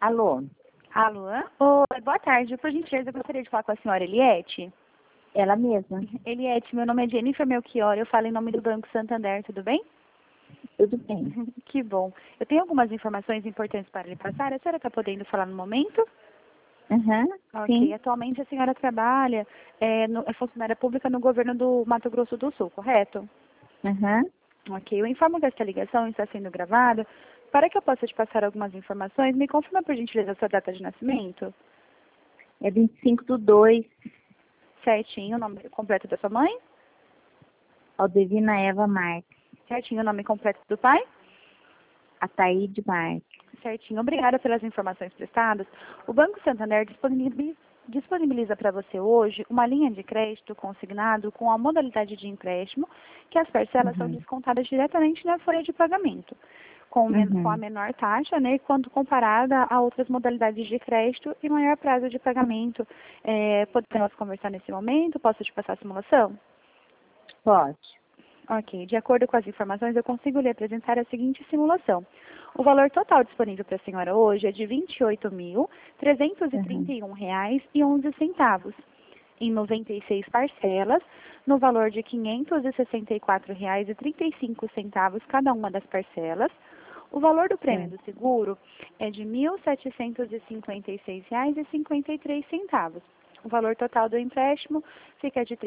Alô, Alô? Oi, boa tarde. Por gentileza, eu gostaria de falar com a senhora Eliette. ela mesma. Eliette, meu nome é Jennifer Melchior, eu falo em nome do Banco Santander, tudo bem? Tudo bem. Que bom. Eu tenho algumas informações importantes para lhe passar. A senhora está podendo falar no momento? Aham, Ok. sim. Atualmente a senhora trabalha, é funcionária pública no governo do Mato Grosso do Sul, correto? Aham. Ok. Eu informo que esta ligação está sendo gravada. Para que eu possa te passar algumas informações, me confirma por gentileza a sua data de nascimento? É 25/2, Certinho, o nome completo da sua mãe? Aldevina Eva Marques, Certinho, o nome completo do pai? Ataíde Marques. Certinho. Obrigada pelas informações prestadas. O Banco Santander disponibiliza para você hoje uma linha de crédito consignado com a modalidade de empréstimo, que as parcelas são descontadas diretamente na folha de pagamento, com a menor taxa, né, quando comparada a outras modalidades de crédito e maior prazo de pagamento. Podemos conversar nesse momento? Posso te passar a simulação? Pode. Ok, de acordo com as informações, eu consigo lhe apresentar a seguinte simulação. O valor total disponível para a senhora hoje é de R$ 28.331,11, em 96 parcelas, no valor de R$ 564,35 cada uma das parcelas. O valor do prêmio do seguro é de R$ 1.756,53. O valor total do empréstimo fica de R$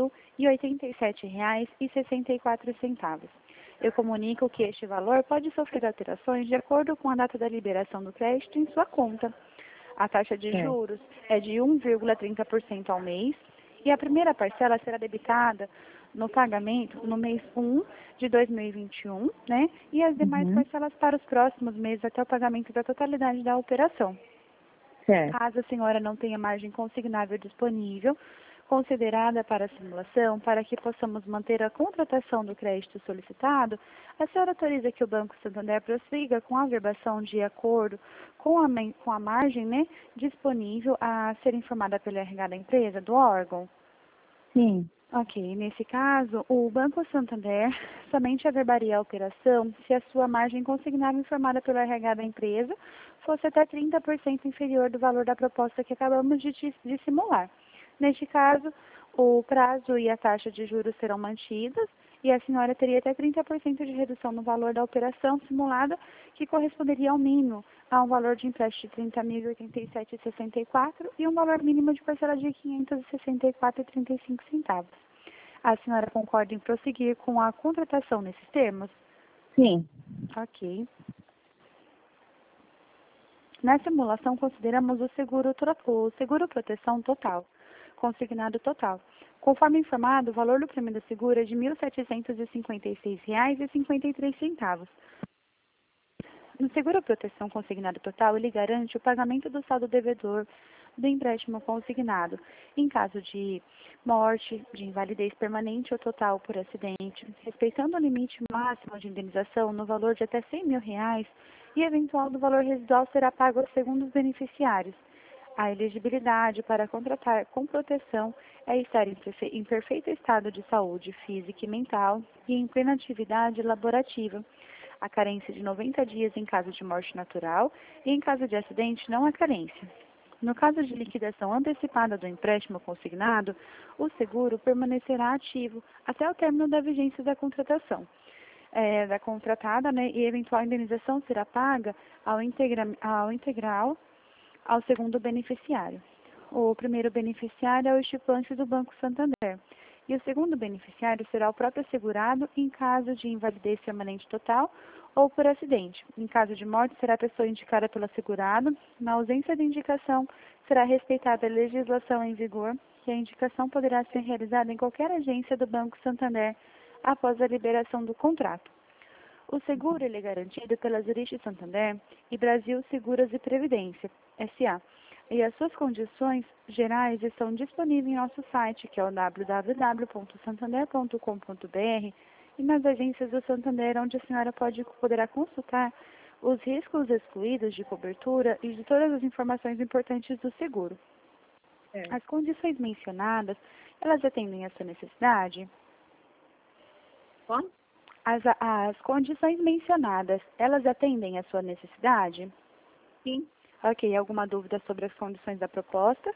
30.087,64. Eu comunico que este valor pode sofrer alterações de acordo com a data da liberação do crédito em sua conta. A taxa de juros é de 1,30% ao mês e a primeira parcela será debitada no pagamento no mês 1 de 2021, né? E as demais parcelas para os próximos meses até o pagamento da totalidade da operação. Certo. Caso a senhora não tenha margem consignável disponível, considerada para a simulação, para que possamos manter a contratação do crédito solicitado, a senhora autoriza que o Banco Santander prossiga com a averbação de acordo com a margem, né, disponível a ser informada pelo RH da empresa, do órgão? Sim. Ok, nesse caso, o Banco Santander somente averbaria a operação se a sua margem consignável informada pelo RH da empresa fosse até 30% inferior do valor da proposta que acabamos de simular. Neste caso, o prazo e a taxa de juros serão mantidas e a senhora teria até 30% de redução no valor da operação simulada, que corresponderia ao mínimo a um valor de empréstimo de R$ 30.087,64 e um valor mínimo de parcela de R$ 564,35. A senhora concorda em prosseguir com a contratação nesses termos? Sim. Ok. Na simulação, consideramos o seguro proteção total, consignado total. Conforme informado, o valor do prêmio do seguro é de R$ 1.756,53. No seguro proteção consignado total, ele garante o pagamento do saldo devedor do empréstimo consignado, em caso de morte, de invalidez permanente ou total por acidente, respeitando o limite máximo de indenização no valor de até R$ 100.000 e eventual do valor residual será pago aos segundos beneficiários. A elegibilidade para contratar com proteção é estar em perfeito estado de saúde física e mental e em plena atividade laborativa. A carência de 90 dias em caso de morte natural e em caso de acidente não há carência. No caso de liquidação antecipada do empréstimo consignado, o seguro permanecerá ativo até o término da vigência da contratação. Da contratada, né, e eventual indenização será paga ao integral ao segundo beneficiário. O primeiro beneficiário é o estipulante do Banco Santander. E o segundo beneficiário será o próprio segurado em caso de invalidez permanente total ou por acidente. Em caso de morte, será a pessoa indicada pelo segurado. Na ausência de indicação, será respeitada a legislação em vigor e a indicação poderá ser realizada em qualquer agência do Banco Santander após a liberação do contrato. O seguro ele é garantido pela Zurich Santander e Brasil Seguros e Previdência, S.A., e as suas condições gerais estão disponíveis em nosso site, que é o www.santander.com.br, e nas agências do Santander, onde a senhora poderá consultar os riscos excluídos de cobertura e de todas as informações importantes do seguro. As condições mencionadas, elas atendem a sua necessidade? Como? As condições mencionadas, elas atendem a sua necessidade? Sim. Ok, alguma dúvida sobre as condições da proposta?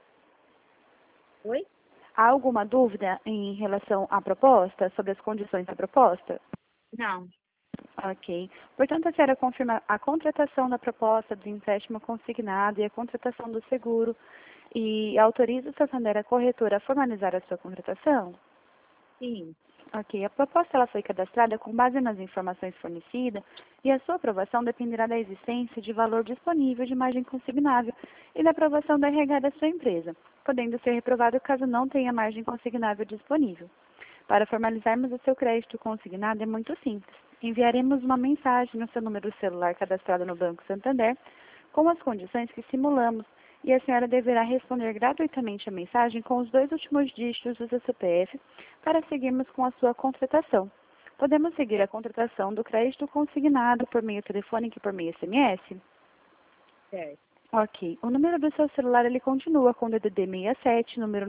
Oi? Há alguma dúvida em relação à proposta, sobre as condições da proposta? Não. Ok. Portanto, a senhora confirma a contratação da proposta do empréstimo consignado e a contratação do seguro e autoriza o Santander, a corretora, a formalizar a sua contratação? Sim. Ok. A proposta ela foi cadastrada com base nas informações fornecidas e a sua aprovação dependerá da existência de valor disponível de margem consignável e da aprovação da RH da sua empresa, podendo ser reprovado caso não tenha margem consignável disponível. Para formalizarmos o seu crédito consignado é muito simples. Enviaremos uma mensagem no seu número celular cadastrado no Banco Santander com as condições que simulamos e a senhora deverá responder gratuitamente a mensagem com os 2 últimos dígitos do seu CPF para seguirmos com a sua contratação. Podemos seguir a contratação do crédito consignado por meio telefônico e por meio SMS? Certo. Ok. O número do seu celular ele continua com o DDD 67, número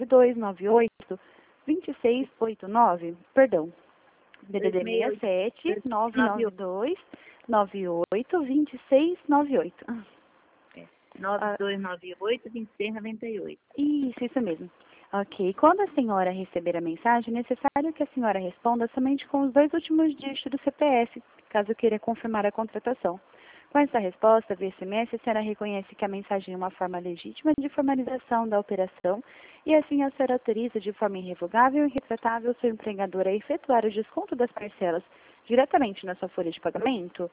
99298-2689. Perdão. DDD 67 992 98 2698. É. 9298-2698. Isso mesmo. Ok. Quando a senhora receber a mensagem, é necessário que a senhora responda somente com os 2 últimos dígitos do CPF, caso queira confirmar a contratação. Com essa resposta via SMS, a senhora reconhece que a mensagem é uma forma legítima de formalização da operação e assim a senhora autoriza de forma irrevogável e irretratável o seu empregador a efetuar o desconto das parcelas diretamente na sua folha de pagamento?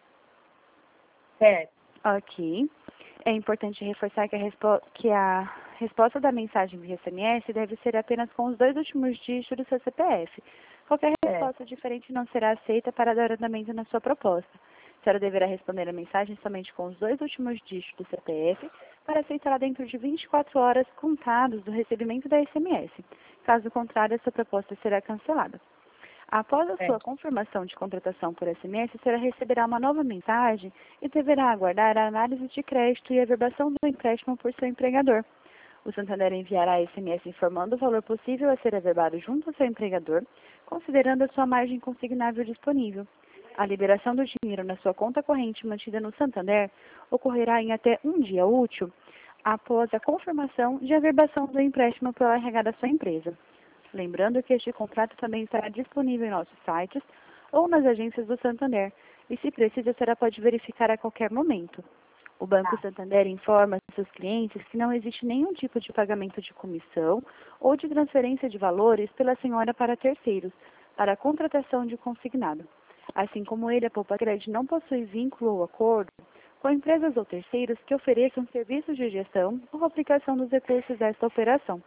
Certo. Ok. É importante reforçar que a resposta da mensagem via SMS deve ser apenas com os 2 últimos dígitos do seu CPF. Qualquer resposta diferente não será aceita para dar andamento na sua proposta. A senhora deverá responder a mensagem somente com os 2 últimos dígitos do CPF para aceitá-la dentro de 24 horas contados do recebimento da SMS. Caso contrário, a sua proposta será cancelada. Após a sua confirmação de contratação por SMS, a senhora receberá uma nova mensagem e deverá aguardar a análise de crédito e a verbação do empréstimo por seu empregador. O Santander enviará SMS informando o valor possível a ser averbado junto ao seu empregador, considerando a sua margem consignável disponível. A liberação do dinheiro na sua conta corrente mantida no Santander ocorrerá em até um dia útil após a confirmação de averbação do empréstimo pela RH da sua empresa. Lembrando que este contrato também estará disponível em nossos sites ou nas agências do Santander e, se precisa, a senhora pode verificar a qualquer momento. O Banco Santander informa seus clientes que não existe nenhum tipo de pagamento de comissão ou de transferência de valores pela senhora para terceiros, para a contratação de consignado. Assim como ele, a Poupa Crédito não possui vínculo ou acordo com empresas ou terceiros que ofereçam serviços de gestão ou aplicação dos recursos desta operação.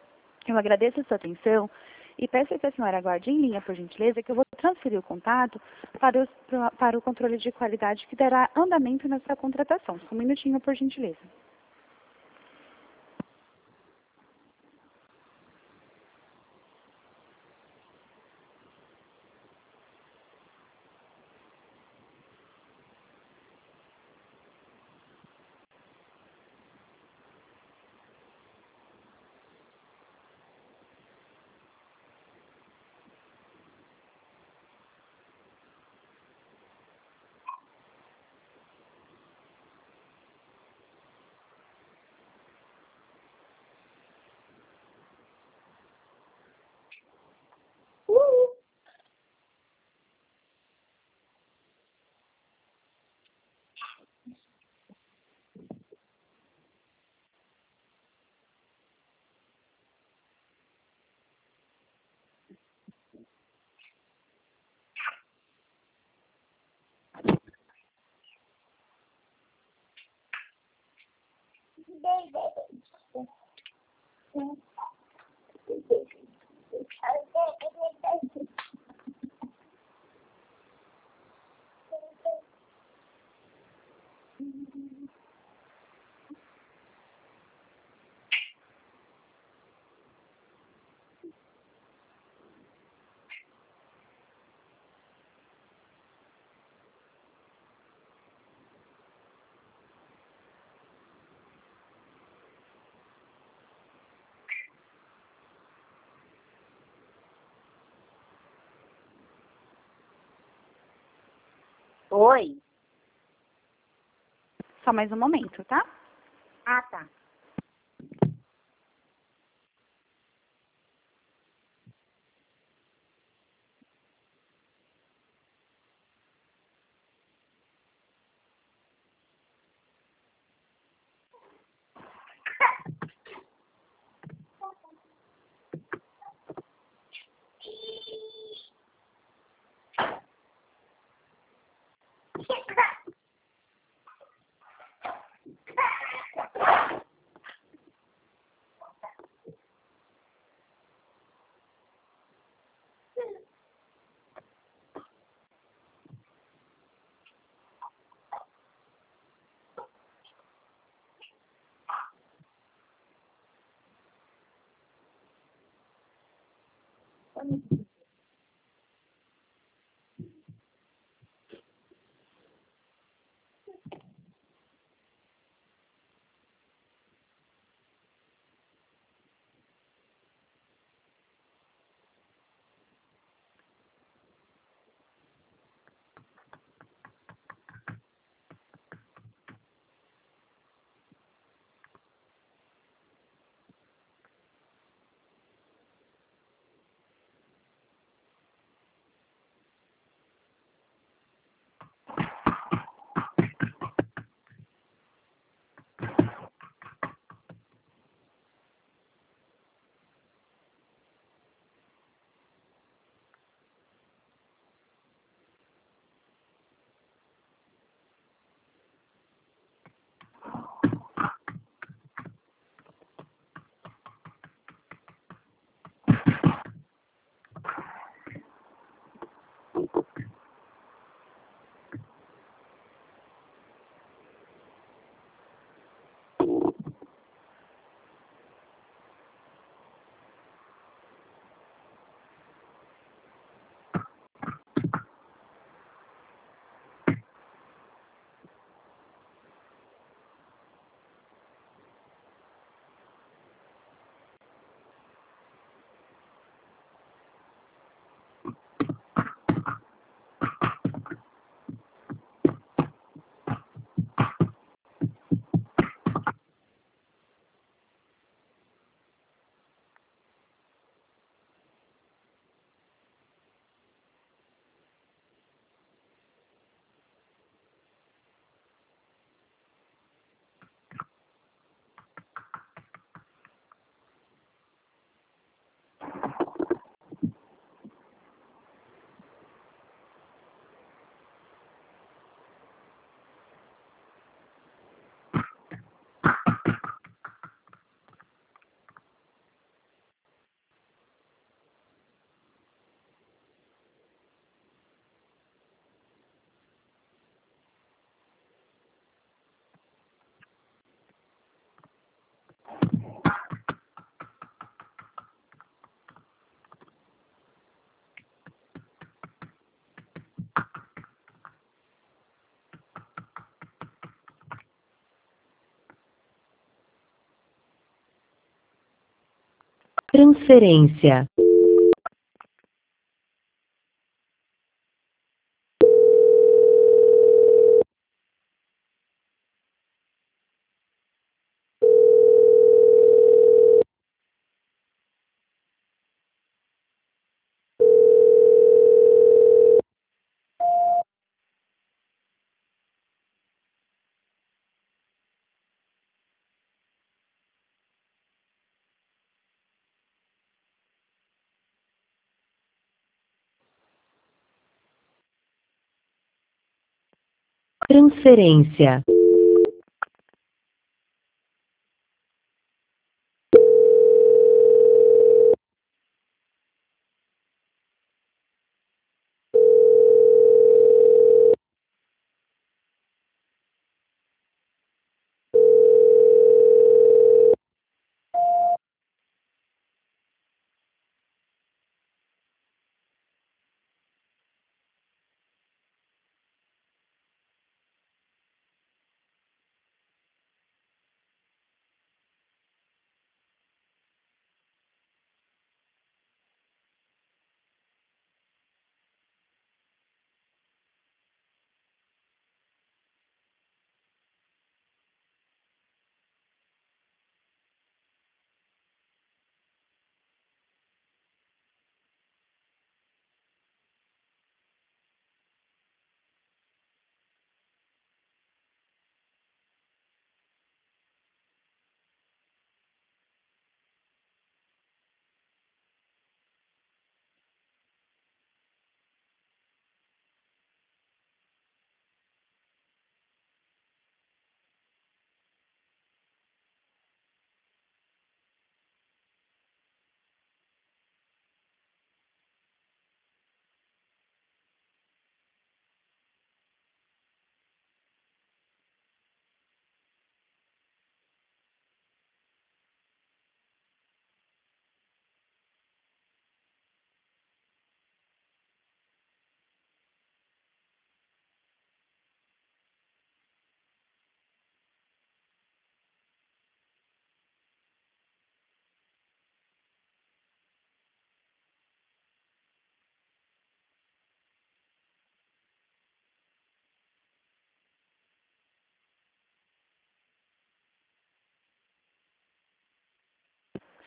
Eu agradeço a sua atenção e peço que a senhora aguarde em linha, por gentileza, que eu vou transferir o contato para o controle de qualidade que dará andamento na sua contratação. Só um minutinho, por gentileza. Oi. Só mais um momento, tá? Ah, tá. Transferência. Transferência.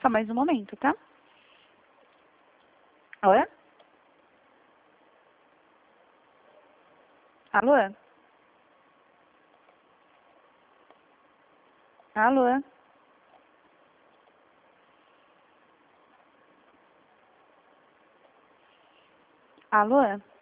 Só mais um momento, tá? Oi? Alô? Alô? Alô?